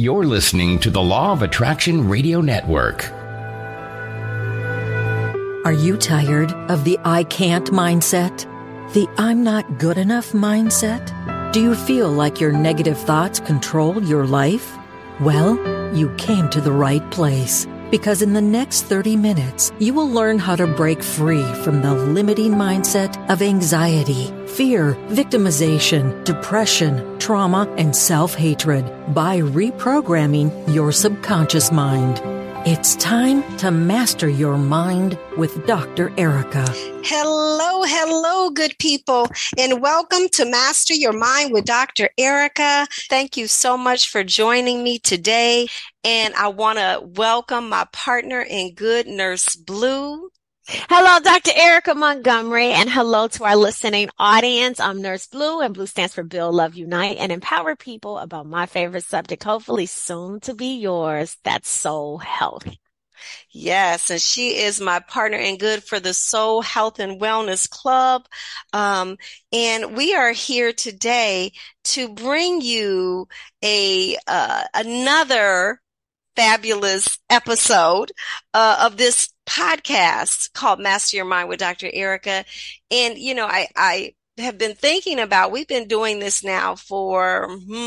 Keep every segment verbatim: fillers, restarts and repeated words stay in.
You're listening to the Law of Attraction Radio Network. Are you tired of the I can't mindset? The I'm not good enough mindset? Do you feel like your negative thoughts control your life? Well, you came to the right place, because in the next thirty minutes, you will learn how to break free from the limiting mindset of anxiety, fear, victimization, depression, trauma, and self-hatred by reprogramming your subconscious mind. It's time to master your mind with Doctor Erica. Hello, hello, good people, and welcome to Master Your Mind with Doctor Erica. Thank you so much for joining me today, and I want to welcome my partner in good, Nurse Blue. Hello, Doctor Erica Montgomery, and hello to our listening audience. I'm Nurse Blue, and Blue stands for Build, Love, Unite, and empower people about my favorite subject, hopefully soon to be yours. That's soul health. Yes, and she is my partner in good for the Soul Health and Wellness Club. Um, and we are here today to bring you a uh, another fabulous episode uh, of this podcast called Master Your Mind with Doctor Erica. And, you know, I, I have been thinking about, we've been doing this now for,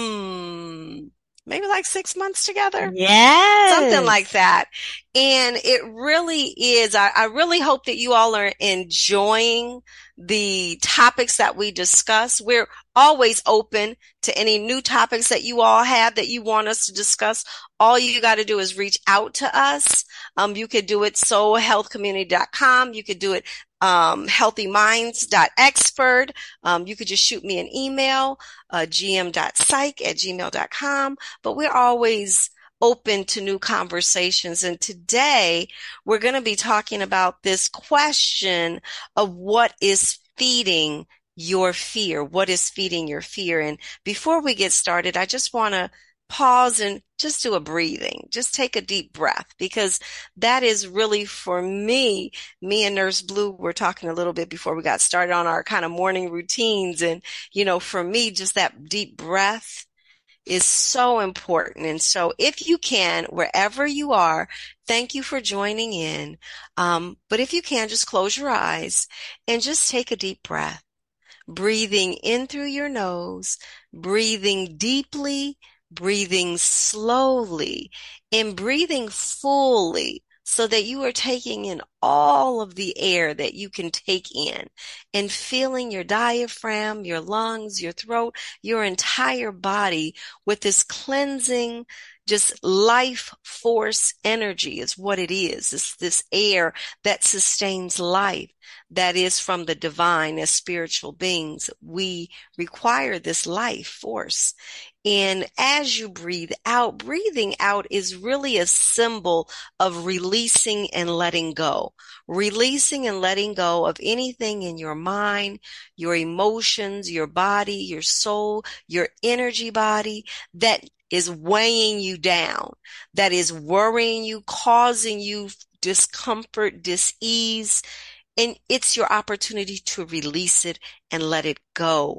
hmm, maybe like six months together. Yes. Something like that. And it really is, I, I really hope that you all are enjoying the topics that we discuss. We're always open to any new topics that you all have that you want us to discuss. All you got to do is reach out to us. Um, you could do it soul health community dot com. You could do it um, healthy minds dot expert. Um, you could just shoot me an email, uh, g m dot psych at gmail dot com. But we're always open to new conversations. And today we're going to be talking about this question of what is feeding your fear? What is feeding your fear? And before we get started, I just want to pause and just do a breathing. Just take a deep breath, because that is really, for me, me and Nurse Blue were talking a little bit before we got started on our kind of morning routines. And, you know, for me, just that deep breath is so important. And so if you can, wherever you are, thank you for joining in. Um, but if you can, just close your eyes and just take a deep breath, breathing in through your nose, breathing deeply, breathing slowly, and breathing fully, so that you are taking in all of the air that you can take in, and feeling your diaphragm, your lungs, your throat, your entire body with this cleansing, just life force energy is what it is. It's this air that sustains life, that is from the divine. As spiritual beings, we require this life force. And as you breathe out, breathing out is really a symbol of releasing and letting go. Releasing and letting go of anything in your mind, your emotions, your body, your soul, your energy body that is weighing you down, that is worrying you, causing you discomfort, dis-ease. And it's your opportunity to release it and let it go.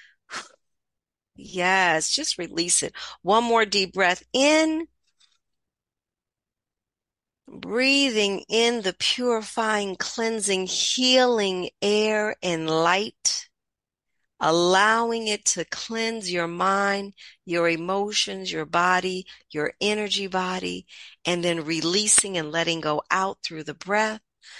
Yes, just release it. One more deep breath in. Breathing in the purifying, cleansing, healing air and light. Allowing it to cleanse your mind, your emotions, your body, your energy body, and then releasing and letting go out through the breath.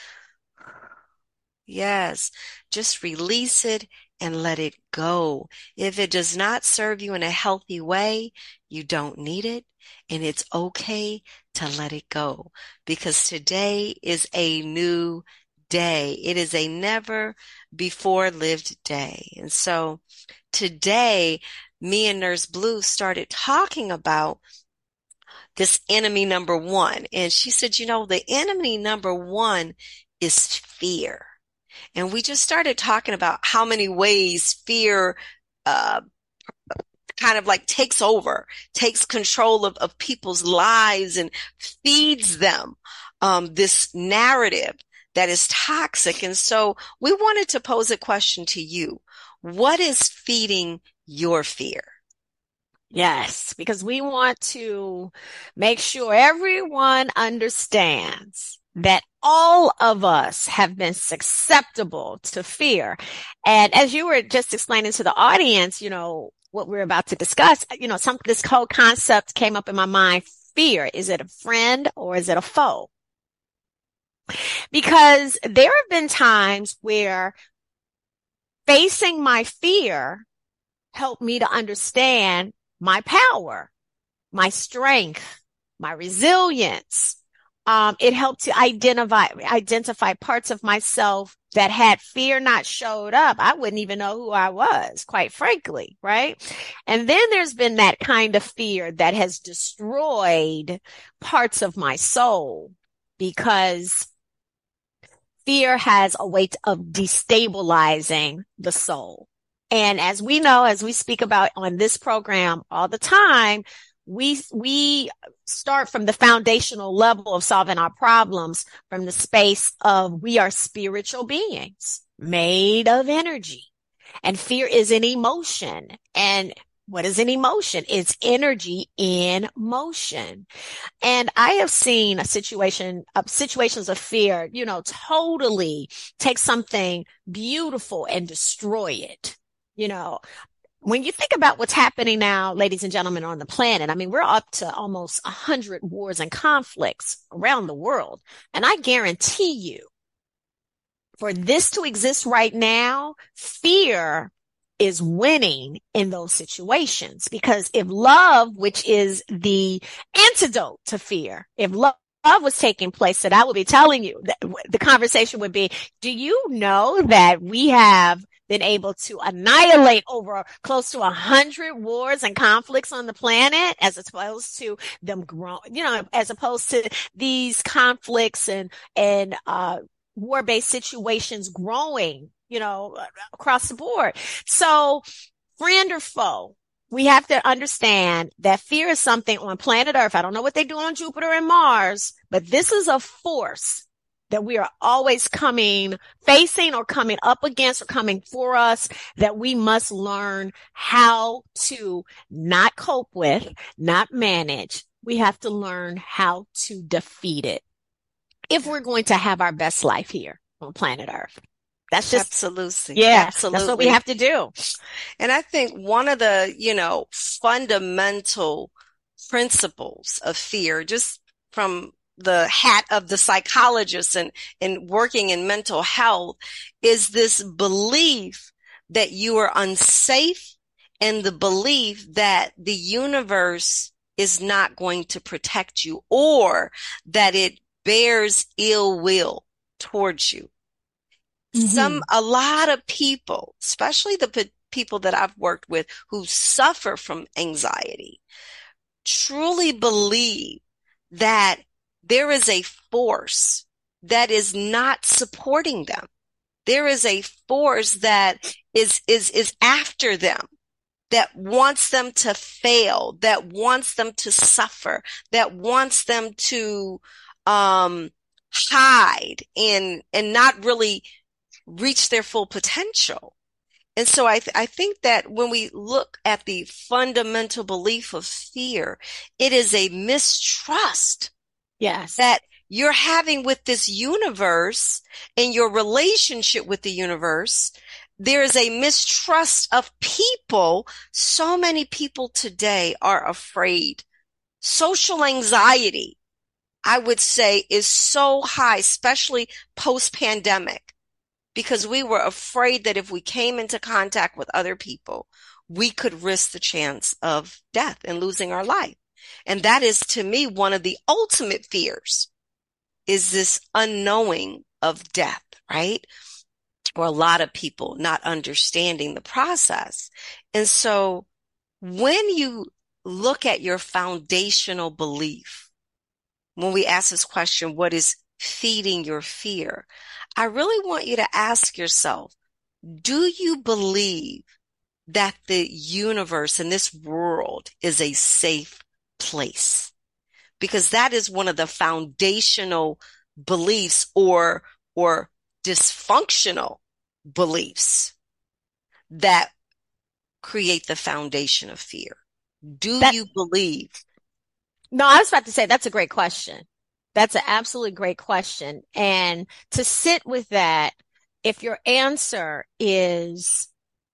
Yes, just release it and let it go. If it does not serve you in a healthy way, you don't need it, and it's okay to let it go, because today is a new day. It is a never before lived day. And so today, me and Nurse Blue started talking about this enemy number one. And she said, you know, the enemy number one is fear. And we just started talking about how many ways fear uh, kind of like takes over, takes control of, of people's lives and feeds them um, this narrative that is toxic. And so we wanted to pose a question to you. What is feeding your fear? Yes, because we want to make sure everyone understands that all of us have been susceptible to fear. And as you were just explaining to the audience, you know, what we're about to discuss, you know, some, this whole concept came up in my mind. Fear. Is it a friend or is it a foe? Because there have been times where facing my fear helped me to understand my power, my strength, my resilience. Um, it helped to identify, identify parts of myself that had fear not showed up, I wouldn't even know who I was, quite frankly, right? And then there's been that kind of fear that has destroyed parts of my soul, because fear has a way of destabilizing the soul. And as we know, as we speak about on this program all the time, we, we start from the foundational level of solving our problems from the space of we are spiritual beings made of energy, and fear is an emotion. And what is an emotion? It's energy in motion. And I have seen a situation, uh, situations of fear, you know, totally take something beautiful and destroy it. You know, when you think about what's happening now, ladies and gentlemen, on the planet, I mean, we're up to almost a hundred wars and conflicts around the world. And I guarantee you, for this to exist right now, fear is winning in those situations. Because if love, which is the antidote to fear, if love Love was taking place, that I would be telling you, that the conversation would be, do you know that we have been able to annihilate over close to a hundred wars and conflicts on the planet, as opposed to them growing, you know, as opposed to these conflicts and, and, uh, war-based situations growing, you know, across the board. So, friend or foe, we have to understand that fear is something on planet Earth. I don't know what they do on Jupiter and Mars, but this is a force that we are always coming, facing or coming up against or coming for us, that we must learn how to not cope with, not manage. We have to learn how to defeat it if we're going to have our best life here on planet Earth. That's just, absolutely. Yeah, absolutely. That's what we have to do. And I think one of the, you know, fundamental principles of fear, just from the hat of the psychologist and, and working in mental health, is this belief that you are unsafe, and the belief that the universe is not going to protect you, or that it bears ill will towards you. Mm-hmm. Some, a lot of people, especially the p- people that I've worked with who suffer from anxiety, truly believe that there is a force that is not supporting them. There is a force that is, is, is after them, that wants them to fail, that wants them to suffer, that wants them to, um, hide and, and not really reach their full potential. And so I, th- I think that when we look at the fundamental belief of fear, it is a mistrust. Yes. That you're having with this universe and your relationship with the universe. There is a mistrust of people. So many people today are afraid. Social anxiety, I would say, is so high, especially post-pandemic. Because we were afraid that if we came into contact with other people, we could risk the chance of death and losing our life. And that is, to me, one of the ultimate fears, is this unknowing of death, right? Or a lot of people not understanding the process. And so when you look at your foundational belief, when we ask this question, what is feeding your fear? I really want you to ask yourself, do you believe that the universe and this world is a safe place? Because that is one of the foundational beliefs, or, or dysfunctional beliefs, that create the foundation of fear. do That, you believe? no, I was about to say that's a great question. That's an absolutely great question. And to sit with that, if your answer is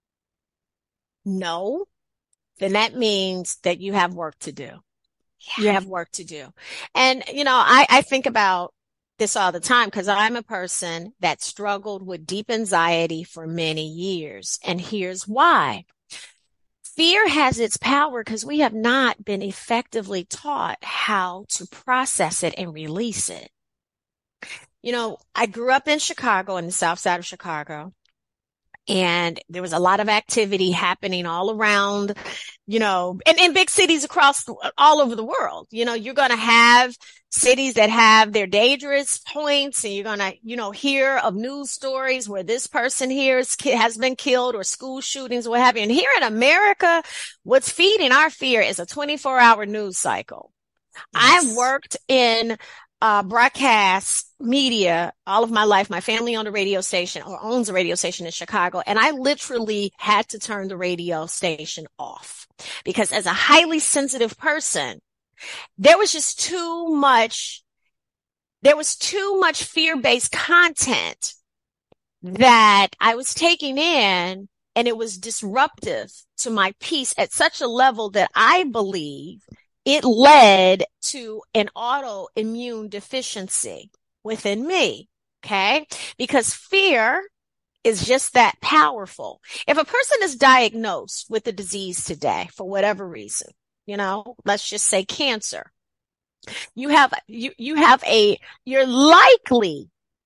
no, then that means that you have work to do. You have work to do. And, you know, I, I think about this all the time because I'm a person that struggled with deep anxiety for many years. And here's why. Fear has its power because we have not been effectively taught how to process it and release it. You know, I grew up in Chicago, in the south side of Chicago, and there was a lot of activity happening all around, you know, and in big cities across all over the world. You know, you're going to have cities that have their dangerous points, and you're going to, you know, hear of news stories where this person here is, has been killed, or school shootings, what have you. And here in America, what's feeding our fear is a twenty-four hour news cycle. Yes. I've worked in Uh, broadcast media all of my life. My family owned a radio station, or owns a radio station in Chicago. And I literally had to turn the radio station off because as a highly sensitive person, there was just too much, there was too much fear-based content that I was taking in, and it was disruptive to my peace at such a level that I believe it led to an autoimmune deficiency within me. Okay. Because fear is just that powerful. If a person is diagnosed with a disease today, for whatever reason, you know, let's just say cancer, you have, you, you have a, you're likely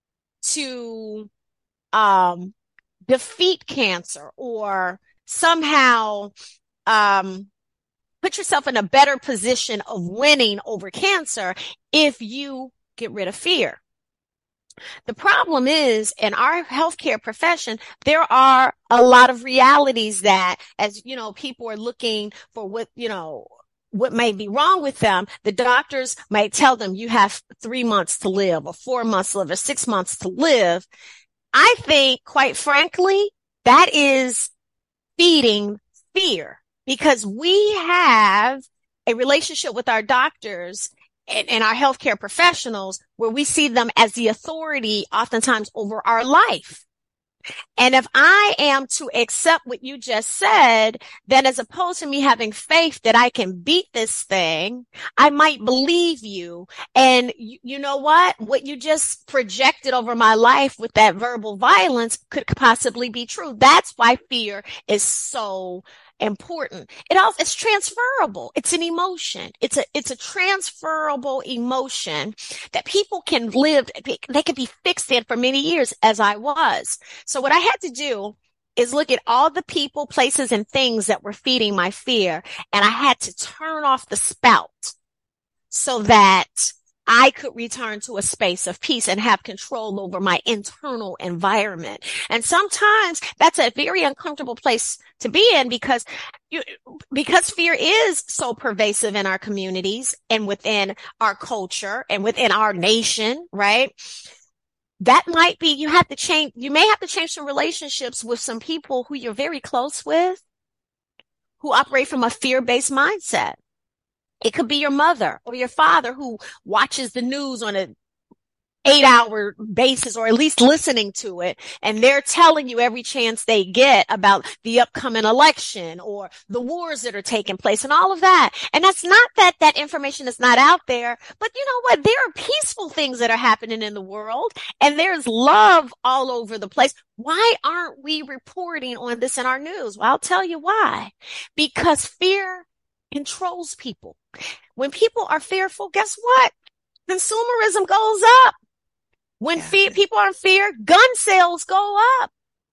to, um, defeat cancer or somehow, um, put yourself in a better position of winning over cancer if you get rid of fear. The problem is, in our healthcare profession, there are a lot of realities that, as you know, people are looking for what, you know, what may be wrong with them. The doctors might tell them you have three months to live, or four months to live, or six months to live. I think, quite frankly, that is feeding fear. Because we have a relationship with our doctors and, and our healthcare professionals where we see them as the authority oftentimes over our life. And if I am to accept what you just said, then as opposed to me having faith that I can beat this thing, I might believe you. And you, you know what? What you just projected over my life with that verbal violence could possibly be true. That's why fear is so important. It also, it's transferable. It's an emotion. It's a, it's a transferable emotion that people can live, they can be fixed in for many years, as I was. So what I had to do is look at all the people, places, and things that were feeding my fear. And I had to turn off the spout so that I could return to a space of peace and have control over my internal environment. And sometimes that's a very uncomfortable place to be in because you, because fear is so pervasive in our communities and within our culture and within our nation, right? That might be, you have to change, you may have to change some relationships with some people who you're very close with, who operate from a fear-based mindset. It could be your mother or your father who watches the news on an eight hour basis, or at least listening to it. And they're telling you every chance they get about the upcoming election or the wars that are taking place and all of that. And that's not that that information is not out there, but you know what? There are peaceful things that are happening in the world, and there's love all over the place. Why aren't we reporting on this in our news? Well, I'll tell you why. Because fear controls people. When people are fearful, guess what? Consumerism goes up. When Yeah. fear, people are in fear, gun sales go up.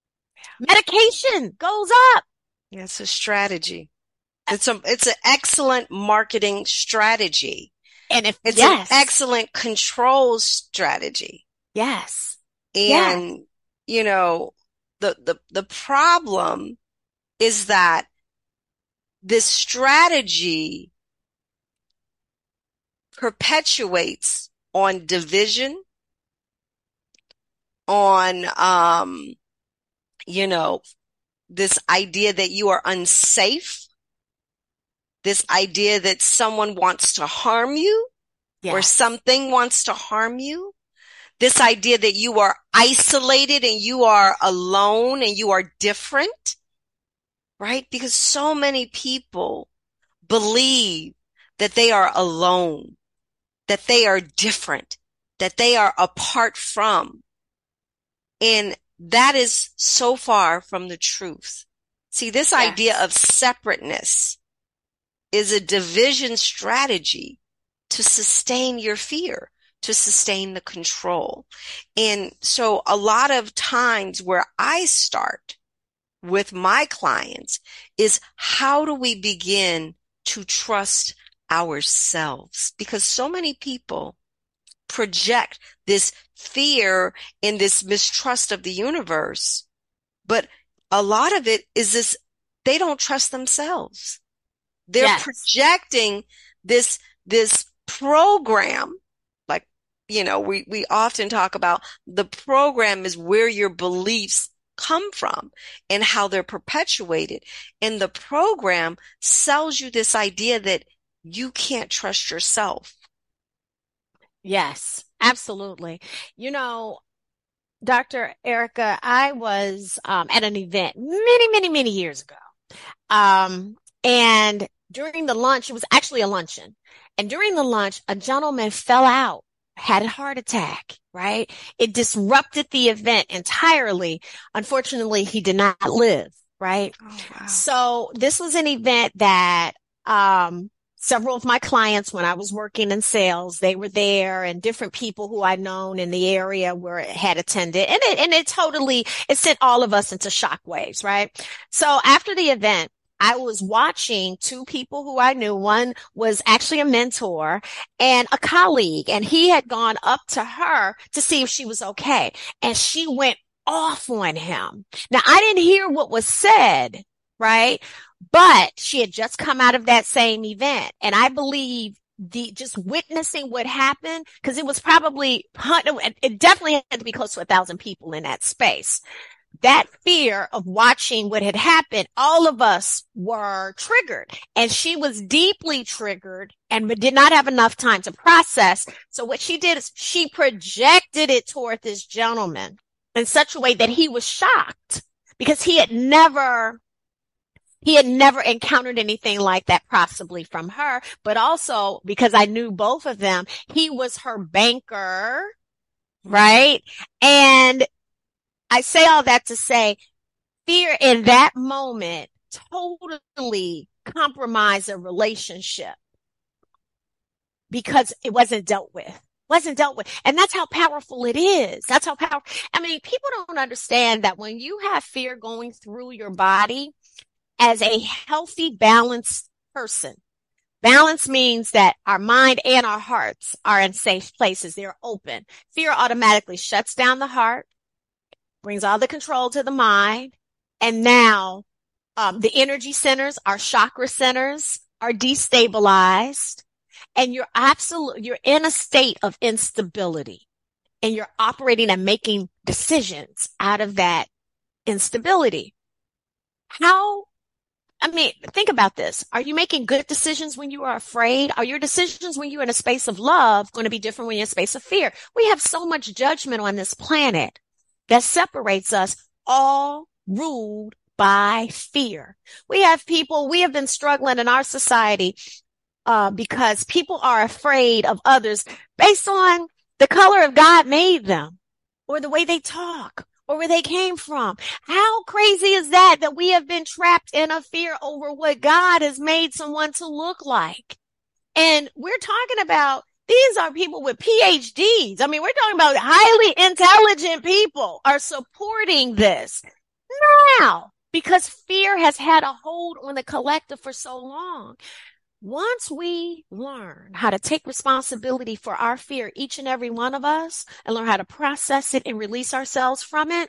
Medication goes up. It's a strategy. It's a, it's an excellent marketing strategy. And if, It's yes, an excellent control strategy. yes, And, you know, the, the, the problem is that this strategy perpetuates on division, on, um, you know, this idea that you are unsafe, this idea that someone wants to harm you Yes. or something wants to harm you. This idea that you are isolated and you are alone and you are different, right? Because so many people believe that they are alone, that they are different, that they are apart from. And that is so far from the truth. See, this Yes. idea of separateness is a division strategy to sustain your fear, to sustain the control. And so a lot of times where I start with my clients is, how do we begin to trust ourselves? Because so many people project this fear and this mistrust of the universe, but a lot of it is this, they don't trust themselves. They're Yes. projecting this, this program. Like, you know, we, we often talk about the program is where your beliefs come from and how they're perpetuated. And the program sells you this idea that you can't trust yourself. Yes, absolutely. You know, Doctor Erica, I was um, at an event many, many, many years ago. Um, and during the lunch, it was actually a luncheon. And during the lunch, a gentleman fell out, had a heart attack, right? It disrupted the event entirely. Unfortunately, he did not live, right? Oh, wow. So this was an event that, um, several of my clients, when I was working in sales, they were there, and different people who I'd known in the area were had attended. And it, and it totally, it sent all of us into shockwaves, right? So after the event, I was watching two people who I knew. One was actually a mentor and a colleague, and he had gone up to her to see if she was okay. And she went off on him. Now, I didn't hear what was said, right? But she had just come out of that same event. And I believe the just witnessing what happened, because it was probably, it definitely had to be close to a thousand people in that space. That fear of watching what had happened, all of us were triggered, and she was deeply triggered and did not have enough time to process. So what she did is she projected it toward this gentleman in such a way that he was shocked, because he had never He had never encountered anything like that, possibly from her, but also because I knew both of them, he was her banker, right? And I say all that to say, fear in that moment totally compromised a relationship because it wasn't dealt with. Wasn't dealt with. And that's how powerful it is. That's how powerful. I mean, people don't understand that when you have fear going through your body, as a healthy, balanced person, balance means that our mind and our hearts are in safe places. They're open. Fear automatically shuts down the heart, brings all the control to the mind. And now um, the energy centers, our chakra centers are destabilized, and you're absolute, you're in a state of instability, and you're operating and making decisions out of that instability. How I mean, think about this. Are you making good decisions when you are afraid? Are your decisions when you're in a space of love going to be different when you're in a space of fear? We have so much judgment on this planet that separates us, all ruled by fear. We have people, we have been struggling in our society uh, because people are afraid of others based on the color of God made them, or the way they talk, or where they came from. How crazy is that, that we have been trapped in a fear over what God has made someone to look like? And we're talking about, these are people with P H Ds. I mean, we're talking about highly intelligent people are supporting this now because fear has had a hold on the collective for so long. Once we learn how to take responsibility for our fear, each and every one of us, and learn how to process it and release ourselves from it,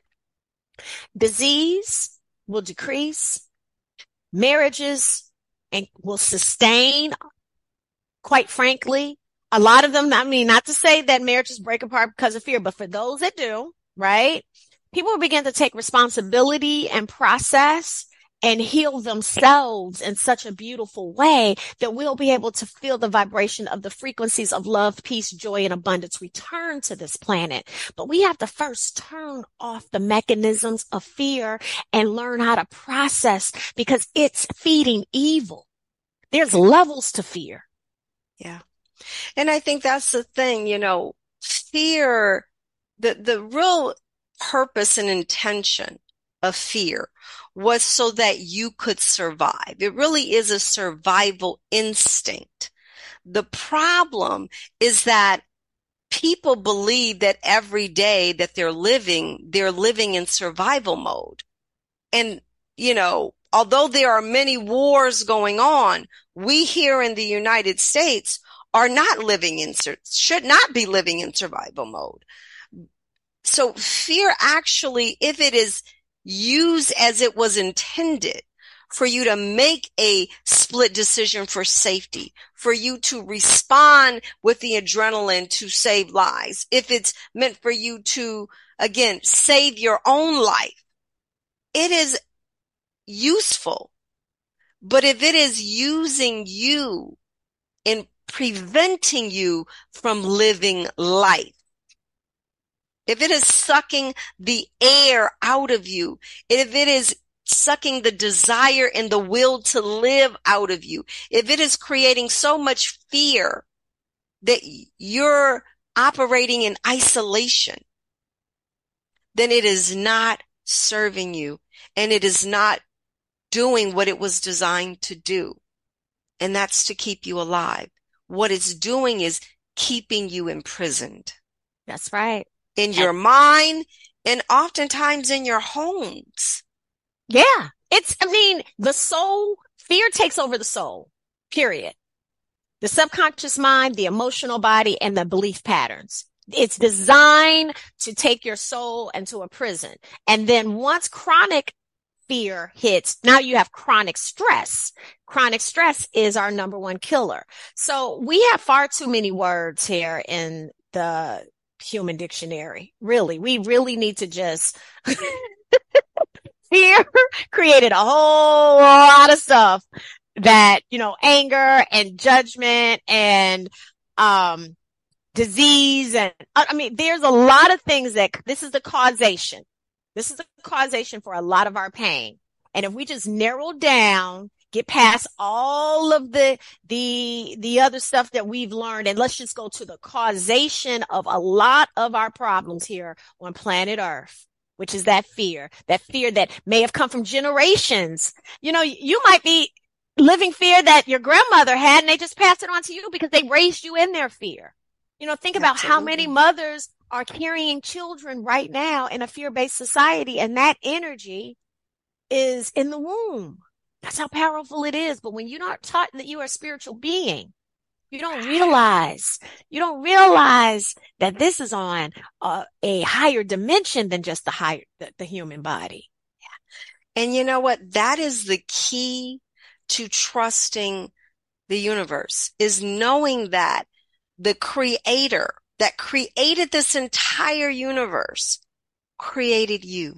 disease will decrease, marriages and will sustain. Quite frankly, a lot of them, I mean, not to say that marriages break apart because of fear, but for those that do, right? People will begin to take responsibility and process, and heal themselves in such a beautiful way that we'll be able to feel the vibration of the frequencies of love, peace, joy, and abundance return to this planet. But we have to first turn off the mechanisms of fear and learn how to process, because it's feeding evil. There's levels to fear. Yeah. And I think that's the thing, you know, fear, the, the real purpose and intention of fear was so that you could survive. It really is a survival instinct. The problem is that people believe that every day that they're living, they're living in survival mode. And, you know, although there are many wars going on, we here in the United States are not living in, should not be living in survival mode. So fear actually, if it is used as it was intended, for you to make a split decision for safety, for you to respond with the adrenaline to save lives, if it's meant for you to, again, save your own life, it is useful. But if it is using you in preventing you from living life, if it is sucking the air out of you, if it is sucking the desire and the will to live out of you, if it is creating so much fear that you're operating in isolation, then it is not serving you, and it is not doing what it was designed to do. And that's to keep you alive. What it's doing is keeping you imprisoned. That's right. In your mind, and oftentimes in your homes. Yeah. It's, I mean, the soul, fear takes over the soul, period. The subconscious mind, the emotional body, and the belief patterns. It's designed to take your soul into a prison. And then once chronic fear hits, now you have chronic stress. Chronic stress is our number one killer. So we have far too many words here in the Human Dictionary. Really, we really need to just fear created a whole lot of stuff that, you know, anger and judgment and um disease, and I mean, there's a lot of things that this is the causation. This is the causation for a lot of our pain. And if we just narrow down, get past all of the, the, the other stuff that we've learned, and let's just go to the causation of a lot of our problems here on planet Earth, which is that fear, that fear that may have come from generations. You know, you might be living fear that your grandmother had, and they just passed it on to you because they raised you in their fear. You know, think about Absolutely. How many mothers are carrying children right now in a fear-based society, and that energy is in the womb. That's how powerful it is. But when you're not taught that you are a spiritual being, you don't realize, you don't realize that this is on uh, a higher dimension than just the higher, the, the human body. Yeah. And you know what? That is the key to trusting the universe, is knowing that the creator that created this entire universe created you.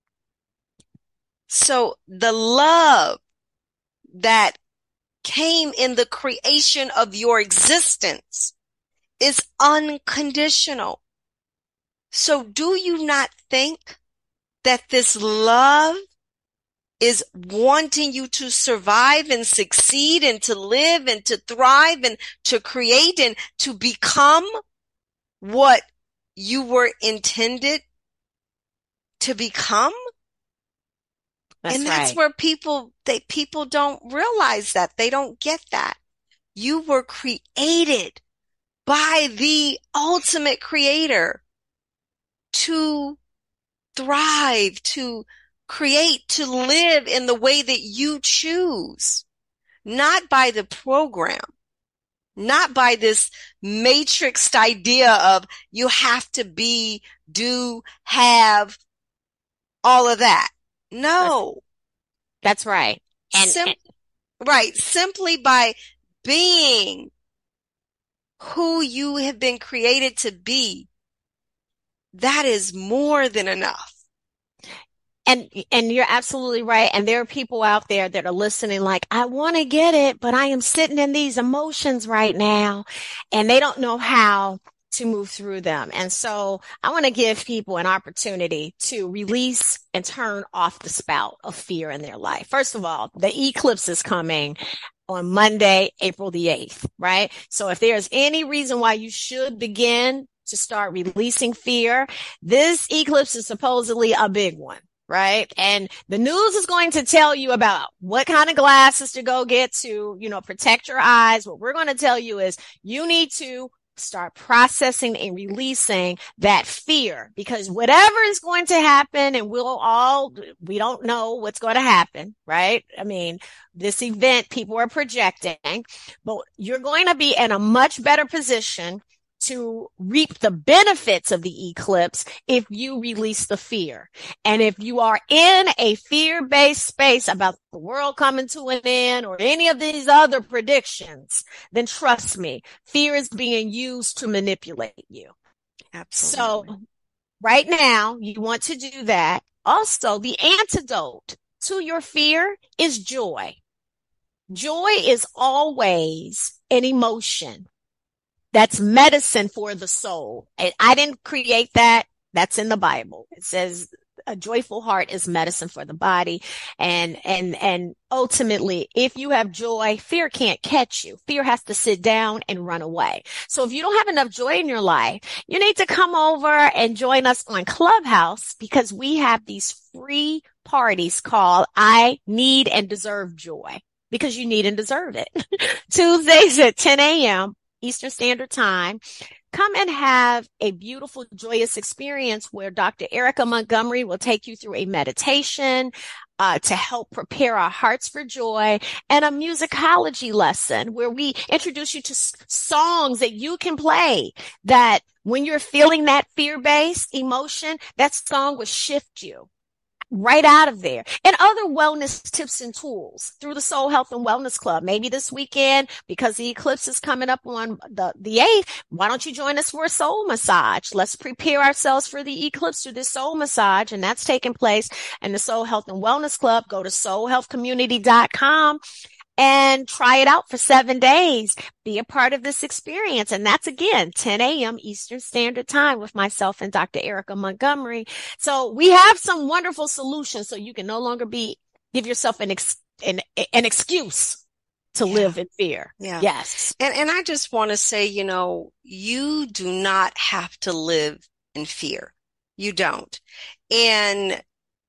So the love that came in the creation of your existence is unconditional. So do you not think that this love is wanting you to survive and succeed and to live and to thrive and to create and to become what you were intended to become? That's and that's right. where people, they, people don't realize that. They don't get that. You were created by the ultimate creator to thrive, to create, to live in the way that you choose, not by the program, not by this matrixed idea of you have to be, do, have, all of that. No. That's right. And, Sim- and right. Simply by being who you have been created to be, that is more than enough. And, and you're absolutely right. And there are people out there that are listening like, I want to get it, but I am sitting in these emotions right now and they don't know how to move through them. And so I want to give people an opportunity to release and turn off the spout of fear in their life. First of all, the eclipse is coming on Monday, April the eighth, right? So if there's any reason why you should begin to start releasing fear, this eclipse is supposedly a big one. Right. And the news is going to tell you about what kind of glasses to go get to, you know, protect your eyes. What we're going to tell you is you need to start processing and releasing that fear, because whatever is going to happen, and we'll all, we don't know what's going to happen, right? I mean, this event people are projecting, but you're going to be in a much better position to reap the benefits of the eclipse if you release the fear. And if you are in a fear-based space about the world coming to an end or any of these other predictions, then trust me, fear is being used to manipulate you. Absolutely. So right now, you want to do that. Also, the antidote to your fear is joy. Joy is always an emotion. That's medicine for the soul. I didn't create that. That's in the Bible. It says a joyful heart is medicine for the body. And, and, and ultimately, if you have joy, fear can't catch you. Fear has to sit down and run away. So if you don't have enough joy in your life, you need to come over and join us on Clubhouse, because we have these free parties called I Need and Deserve Joy, because you need and deserve it. Tuesdays at ten a.m. Eastern Standard Time. Come and have a beautiful, joyous experience where Doctor Erica Montgomery will take you through a meditation uh, to help prepare our hearts for joy, and a musicology lesson where we introduce you to s- songs that you can play that when you're feeling that fear-based emotion, that song will shift you right out of there. And other wellness tips and tools through the Soul Health and Wellness Club. Maybe this weekend, because the eclipse is coming up on the, the eighth, why don't you join us for a soul massage? Let's prepare ourselves for the eclipse through this soul massage. And that's taking place in the Soul Health and Wellness Club. Go to soul health community dot com and try it out for seven days. Be a part of this experience. And that's, again, ten a.m. Eastern Standard Time with myself and Doctor Erica Montgomery. So we have some wonderful solutions so you can no longer be, give yourself an, ex, an, an excuse to yeah. live in fear. Yeah. Yes. And, and I just want to say, you know, you do not have to live in fear. You don't. And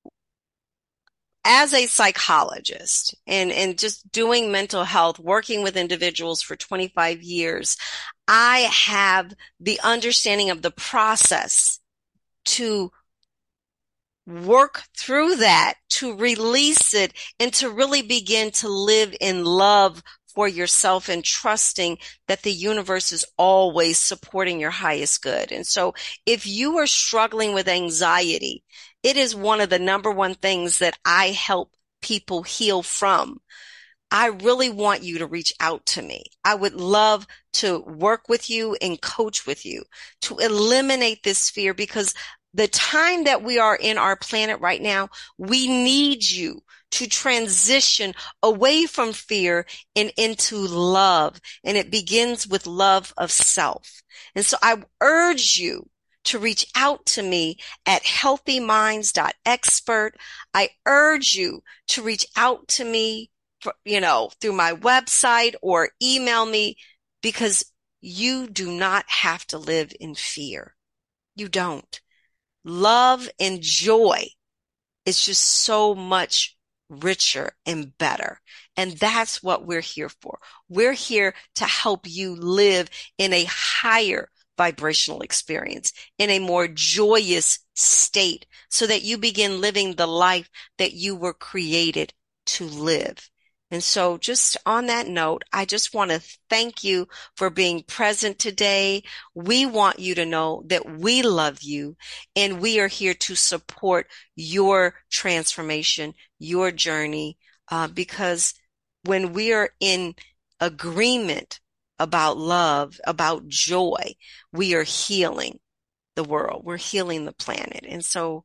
as a psychologist and, and just doing mental health, working with individuals for twenty-five years, I have the understanding of the process to work through that, to release it, and to really begin to live in love for yourself and trusting that the universe is always supporting your highest good. And so if you are struggling with anxiety, it is one of the number one things that I help people heal from. I really want you to reach out to me. I would love to work with you and coach with you to eliminate this fear, because the time that we are in our planet right now, we need you to transition away from fear and into love. And it begins with love of self. And so I urge you to reach out to me at healthy minds dot expert. I urge you to reach out to me, for, you know, through my website or email me, because you do not have to live in fear. You don't. Love and joy is just so much richer and better. And that's what we're here for. We're here to help you live in a higher vibrational experience, in a more joyous state, so that you begin living the life that you were created to live. And so just on that note, I just want to thank you for being present today. We want you to know that we love you, and we are here to support your transformation, your journey, uh, because when we are in agreement about love, about joy, we are healing the world. We're healing the planet. And so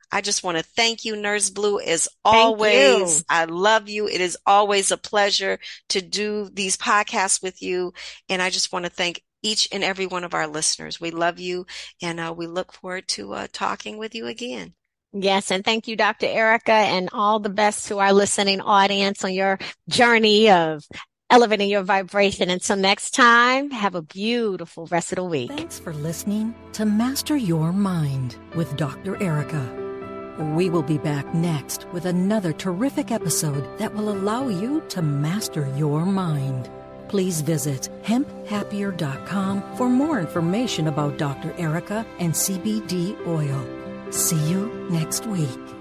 I just want to thank you, Nurse Blue, as Thank always. you. I love you. It is always a pleasure to do these podcasts with you. And I just want to thank each and every one of our listeners. We love you, and uh, we look forward to uh, talking with you again. Yes, and thank you, Doctor Erica, and all the best to our listening audience on your journey of elevating your vibration. Until next time, have a beautiful rest of the week. Thanks for listening to Master Your Mind with Doctor Erica. We will be back next with another terrific episode that will allow you to master your mind. Please visit hemp happier dot com for more information about Doctor Erica and C B D oil. See you next week.